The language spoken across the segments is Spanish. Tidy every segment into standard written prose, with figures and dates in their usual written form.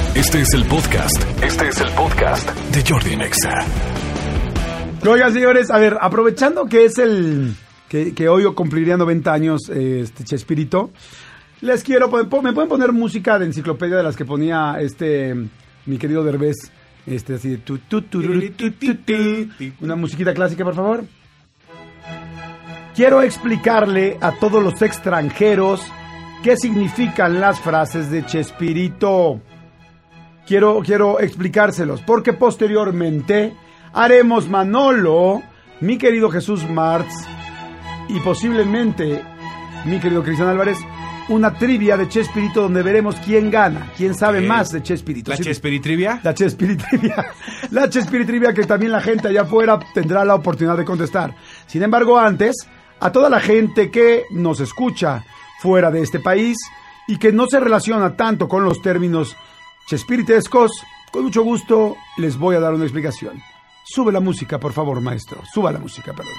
Este es el podcast de Jordi Nexa. Oigan, señores, a ver, aprovechando que es que hoy cumpliría 90 años Chespirito, les quiero ¿me pueden poner música de enciclopedia de las que ponía mi querido Derbez? Así de una musiquita clásica, por favor. Quiero explicarle a todos los extranjeros qué significan las frases de Chespirito. Quiero explicárselos, porque posteriormente haremos Manolo, mi querido Jesús Martz y posiblemente mi querido Cristian Álvarez una trivia de Chespirito donde veremos quién gana, quién sabe más de Chespirito. ¿La Chespiritrivia? La Chespiritrivia. La Chespiritrivia que también la gente allá afuera tendrá la oportunidad de contestar. Sin embargo, antes, a toda la gente que nos escucha fuera de este país y que no se relaciona tanto con los términos chespiritescos, con mucho gusto les voy a dar una explicación. Sube la música, por favor, maestro. Suba la música, perdón.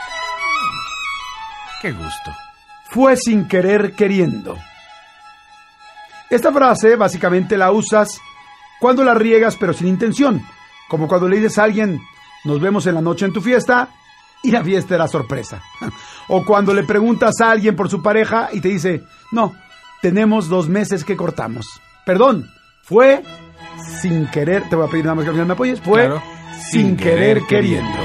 Qué gusto. Fue sin querer queriendo. Esta frase básicamente la usas cuando la riegas pero sin intención. Como cuando le dices a alguien, nos vemos en la noche en tu fiesta, y la fiesta era sorpresa. O cuando le preguntas a alguien por su pareja y te dice, no, tenemos 2 meses que cortamos. Perdón, fue sin querer, te voy a pedir nada más que al final me apoyes, fue claro, sin querer queriendo.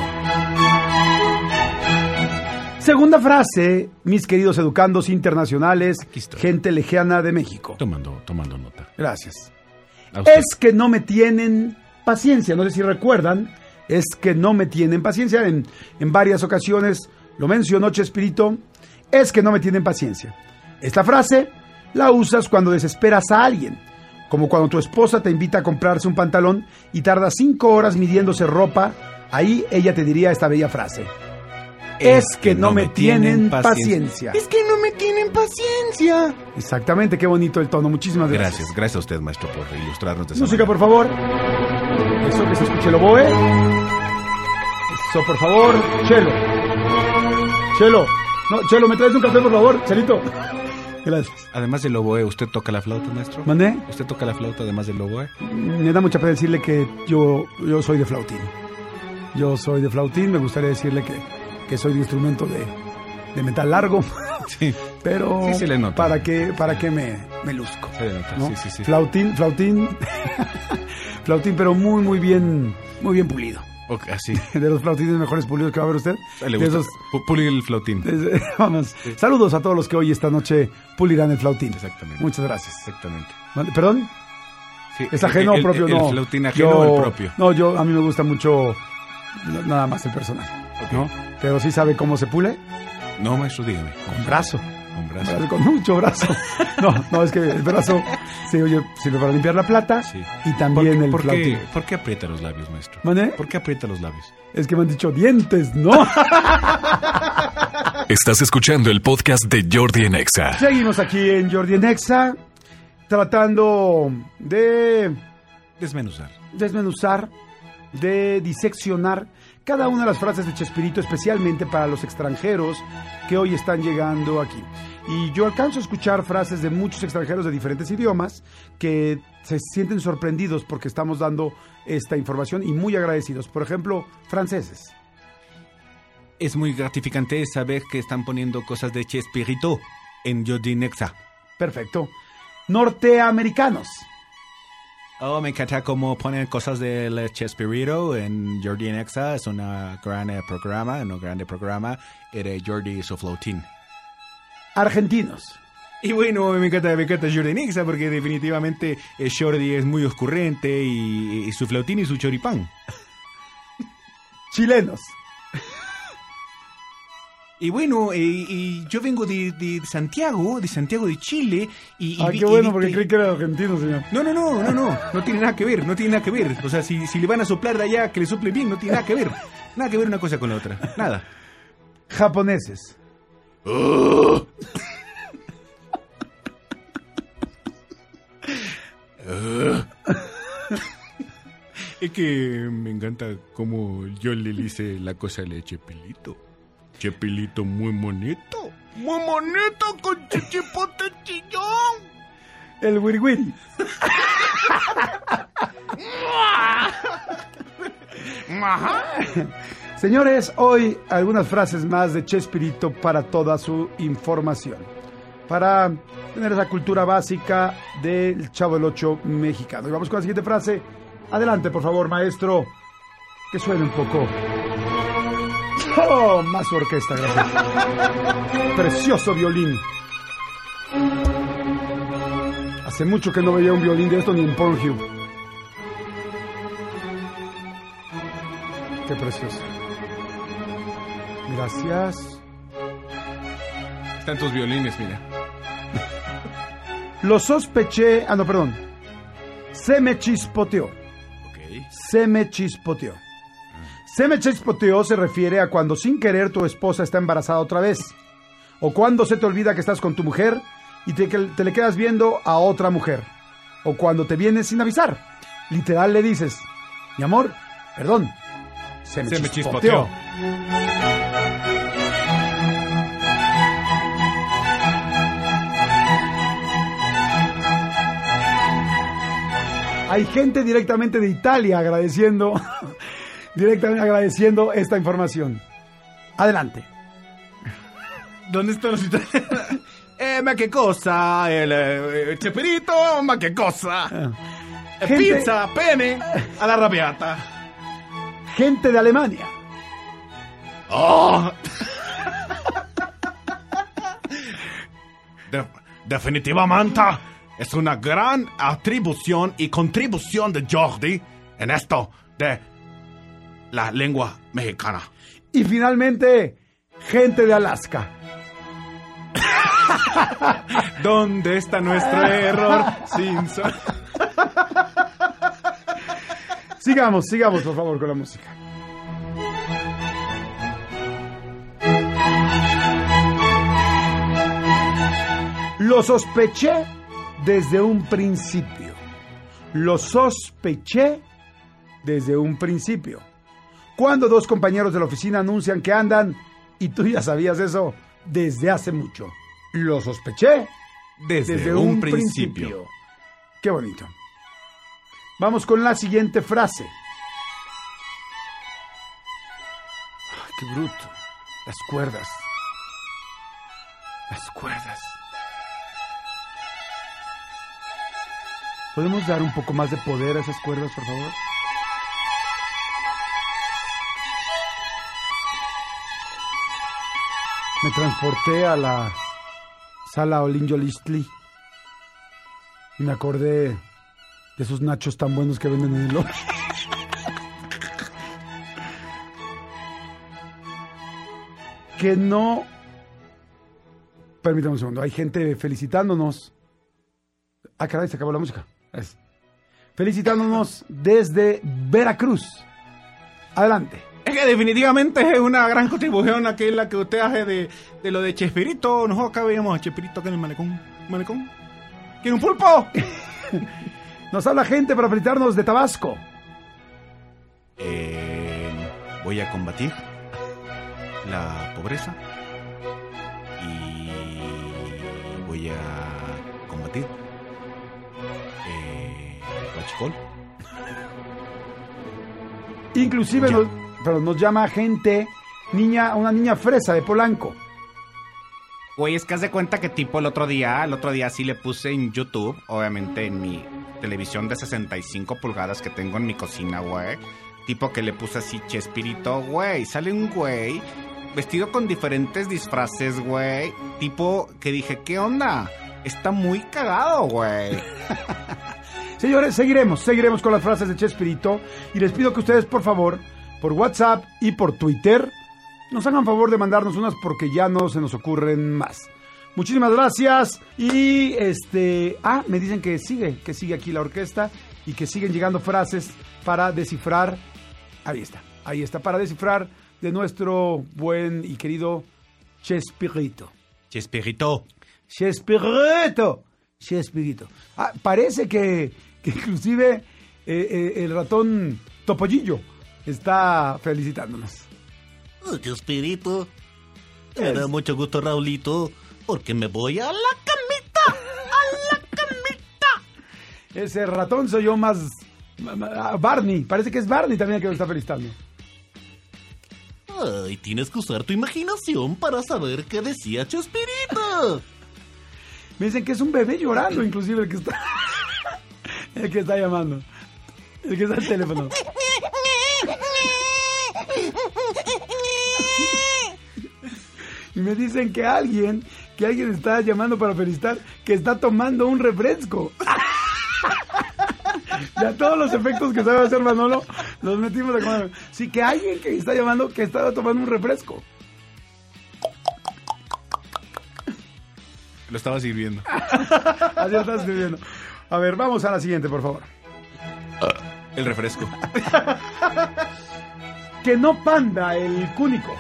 Segunda frase, mis queridos educandos internacionales, gente lejana de México. Tomando nota. Gracias. Es que no me tienen paciencia, no sé si recuerdan, es que no me tienen paciencia, en varias ocasiones lo mencionó Chespirito, es que no me tienen paciencia. Esta frase la usas cuando desesperas a alguien, como cuando tu esposa te invita a comprarse un pantalón y tarda 5 horas midiéndose ropa, ahí ella te diría esta bella frase. Es que no me tienen paciencia. Es que no me tienen paciencia. Exactamente, qué bonito el tono. Muchísimas gracias. Gracias a usted, maestro, por ilustrarnos de esa música, manera. por favor. Eso, que se escuche el oboe. Eso, por favor. Chelo. No, Chelo, ¿me traes un café, por favor? Chelito. Gracias. Además del oboe, ¿usted toca la flauta, maestro? ¿Mandé? ¿Usted toca la flauta además del oboe? Me da mucha pena decirle que yo soy de flautín. Yo soy de flautín. Me gustaría decirle que soy de instrumento de metal largo. Sí. Pero sí se le nota. ¿Para qué me luzco? Se le nota, ¿no? Sí. Flautín. Flautín, pero muy bien pulido. Okay, así. De los flautines mejores pulidos que va a ver usted. Le gusta pulir el flautín. Vamos. Sí. Saludos a todos los que hoy esta noche pulirán el flautín. Exactamente. Muchas gracias. Exactamente. ¿Perdón? Sí. ¿Es ajeno o propio? No. ¿El flautín ajeno o el propio? No, a mí me gusta mucho nada más el personal. Okay. ¿No? Pero sí sabe cómo se pule. No, maestro, dígame. Con brazo. Con mucho brazo. No, es que el brazo sirve para limpiar la plata. Sí. Y también el flautín. ¿Por qué aprieta los labios, maestro? ¿Mané? ¿Por qué aprieta los labios? Es que me han dicho dientes, ¿no? Estás escuchando el podcast de Jordi Nexa. Seguimos aquí en Jordi Nexa, tratando de desmenuzar, de diseccionar cada una de las frases de Chespirito, especialmente para los extranjeros que hoy están llegando aquí. Y yo alcanzo a escuchar frases de muchos extranjeros de diferentes idiomas que se sienten sorprendidos porque estamos dando esta información y muy agradecidos. Por ejemplo, franceses. Es muy gratificante saber que están poniendo cosas de Chespirito en Jordi Nexa. Perfecto. Norteamericanos. Oh, me encanta cómo ponen cosas del Chespirito en Jordi Nexa. Es un grande programa de Jordi su flautín. Argentinos. Y bueno, me encanta Jordi Nexa porque definitivamente Jordi es muy ocurrente y su flautín y su choripán. Chilenos. Y bueno, y yo vengo de Santiago de Chile. Qué bueno, porque creí que era argentino, señor. No tiene nada que ver. O sea, si le van a soplar de allá, que le sople bien, no tiene nada que ver. Nada que ver una cosa con la otra, nada. Japoneses. Es que me encanta cómo yo le hice la cosa de Chepilito. Chepilito muy bonito. Muy bonito con chichipote chillón. El wiri wiri. Señores, hoy algunas frases más de Chespirito para toda su información. Para tener esa cultura básica del Chavo del Ocho mexicano. Y vamos con la siguiente frase. Adelante, por favor, maestro. Que suene un poco. ¡Oh! Más orquesta, gracias. Precioso violín. Hace mucho que no veía un violín de esto ni en Pornhub. Qué precioso. Gracias. Están tus violines, mira. Lo sospeché... Ah, no, perdón. Se me chispoteó. Ok. Se me chispoteó. Se me chispoteó se refiere a cuando sin querer tu esposa está embarazada otra vez. O cuando se te olvida que estás con tu mujer y te le quedas viendo a otra mujer. O cuando te vienes sin avisar. Literal le dices, mi amor, perdón, se me chispoteó. Hay gente directamente de Italia agradeciendo esta información. Adelante. ¿Dónde están los italianos? Ma che cosa? Il Chespirito, ma che cosa? Gente... Pizza, pene, all'arrabbiata. Gente de Alemania. ¡Oh! Definitivamente es una gran atribución y contribución de Jordi en esto de la lengua mexicana. Y finalmente, gente de Alaska. ¿Dónde está nuestro error? Sigamos, por favor, con la música. Lo sospeché desde un principio. Lo sospeché desde un principio. Cuando dos compañeros de la oficina anuncian que andan y tú ya sabías eso desde hace mucho. Lo sospeché desde un principio. Qué bonito. Vamos con la siguiente frase. Ay, qué bruto. Las cuerdas. Las cuerdas. ¿Podemos dar un poco más de poder a esas cuerdas, por favor? Me transporté a la sala Olinjolistli y me acordé de esos nachos tan buenos que venden en el Oxxo. Que no... Permítame un segundo, hay gente felicitándonos. Ah, caray, se acabó la música. Felicitándonos desde Veracruz. Adelante. Es que definitivamente es una gran contribución aquella que usted hace de lo de Chespirito. Nosotros acá veíamos a Chespirito acá en el malecón. ¿Malecón? ¿Quiere un pulpo? Nos habla gente para felicitarnos de Tabasco. Voy a combatir la pobreza y voy a combatir huachicol. Inclusive nos llama gente, una niña fresa de Polanco. Güey, es que haz de cuenta que tipo el otro día sí le puse en YouTube, obviamente en mi televisión de 65 pulgadas que tengo en mi cocina, güey. Tipo que le puse así Chespirito, güey. Sale un güey vestido con diferentes disfraces, güey. Tipo que dije, ¿qué onda? Está muy cagado, güey. Señores, seguiremos con las frases de Chespirito. Y les pido que ustedes, por favor, por WhatsApp y por Twitter, nos hagan favor de mandarnos unas porque ya no se nos ocurren más. Muchísimas gracias. Y me dicen que sigue aquí la orquesta y que siguen llegando frases para descifrar. Ahí está, para descifrar de nuestro buen y querido Chespirito. Ah, parece que inclusive el ratón Topollillo está felicitándonos. Chespirito, me da mucho gusto, Raulito, porque me voy a la camita. Ese ratón soy yo más... Barney, parece que es Barney también que lo está felicitando. Ay, tienes que usar tu imaginación para saber qué decía Chespirito. Me dicen que es un bebé llorando, inclusive el que está... el que está llamando. El que está al teléfono. Y me dicen que alguien está llamando para felicitar que está tomando un refresco. Ya todos los efectos que sabe hacer Manolo los metimos a comer. Sí, que alguien que está llamando que está tomando un refresco. Lo estaba sirviendo. Así lo estás sirviendo. A ver, vamos a la siguiente, por favor. El refresco. Que no panda el cúnico.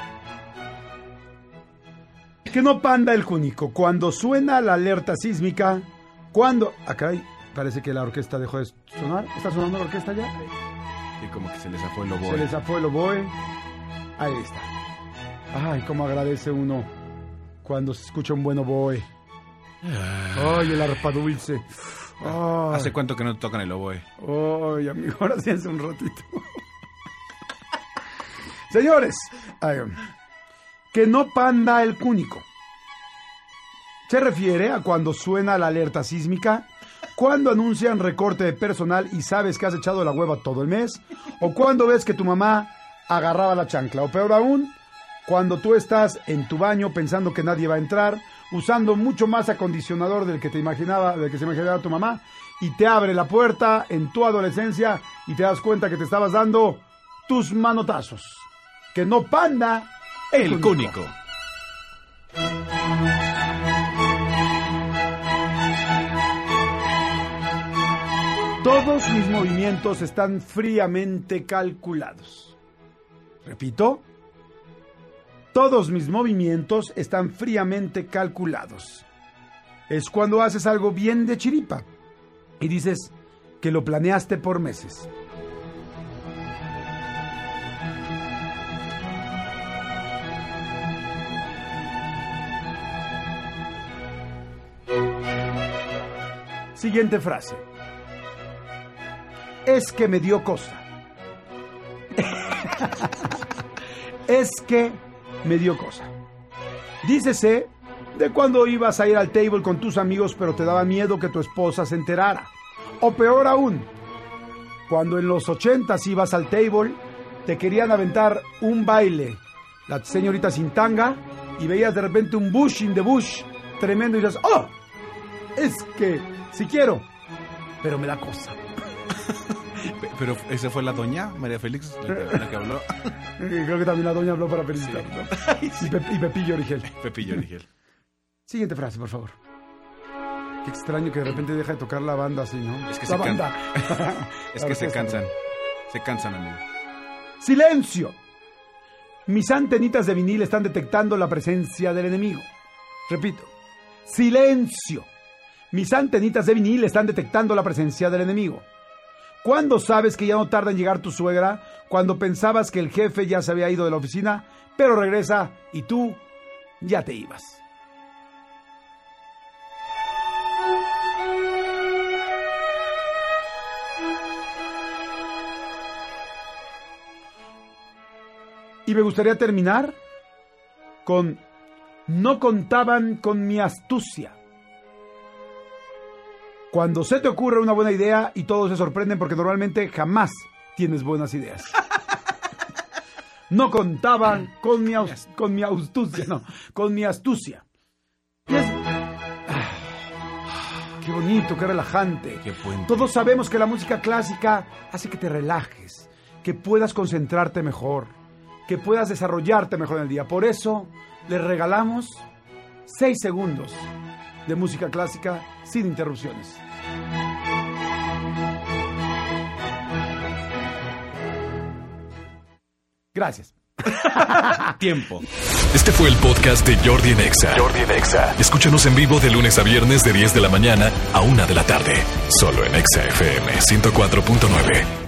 Que no panda el cúnico. Cuando suena la alerta sísmica, cuando... Acá parece que la orquesta dejó de sonar. ¿Está sonando la orquesta ya? Y como que se les zafó el oboe. Se les zafó el oboe. Ahí está. Ay, cómo agradece uno cuando se escucha un buen oboe. Ay, el arpa dulce. Ay. ¿Hace cuánto que no te tocan el oboe? Ay, amigo, ahora sí hace un ratito. Señores, que no panda el cúnico. Se refiere a cuando suena la alerta sísmica, cuando anuncian recorte de personal y sabes que has echado la hueva todo el mes, o cuando ves que tu mamá agarraba la chancla, o peor aún, cuando tú estás en tu baño pensando que nadie va a entrar, usando mucho más acondicionador del que se imaginaba tu mamá, y te abre la puerta en tu adolescencia y te das cuenta que te estabas dando tus manotazos. Que no panda el cúnico. Todos mis movimientos están fríamente calculados. Repito, todos mis movimientos están fríamente calculados. Es cuando haces algo bien de chiripa y dices que lo planeaste por meses. Siguiente frase. Es que me dio cosa. Es que me dio cosa. Dícese de cuando ibas a ir al table con tus amigos pero te daba miedo que tu esposa se enterara. O peor aún, cuando en los 80s ibas al table, te querían aventar un baile, la señorita sin tanga, y veías de repente un bush in the bush tremendo y dices, ¡oh! Es que sí quiero, pero me da cosa. Pero esa fue la doña María Félix, la que habló. Creo que también la doña habló para felicitar. Sí. ¿No? Y Pepillo Origel. Pepillo Origel. Siguiente frase, por favor. Qué extraño que de repente deja de tocar la banda así, ¿no? Es que la banda. Es que se cansan. Se cansan, amigo. ¡Silencio! Mis antenitas de vinil están detectando la presencia del enemigo. Repito. ¡Silencio! Mis antenitas de vinil están detectando la presencia del enemigo. ¿Cuándo sabes que ya no tarda en llegar tu suegra? Cuando pensabas que el jefe ya se había ido de la oficina, pero regresa y tú ya te ibas. Y me gustaría terminar con: no contaban con mi astucia. Cuando se te ocurre una buena idea y todos se sorprenden porque normalmente jamás tienes buenas ideas. No contaban con mi astucia, no, con mi astucia. Y es... qué bonito, qué relajante. Qué puente. Todos sabemos que la música clásica hace que te relajes, que puedas concentrarte mejor, que puedas desarrollarte mejor en el día. Por eso les regalamos 6 segundos de música clásica sin interrupciones. Gracias. Tiempo. Este fue el podcast de Jordi en Exa. Jordi en Exa. Escúchanos en vivo de lunes a viernes de 10 de la mañana a 1 de la tarde. Solo en Exa FM 104.9.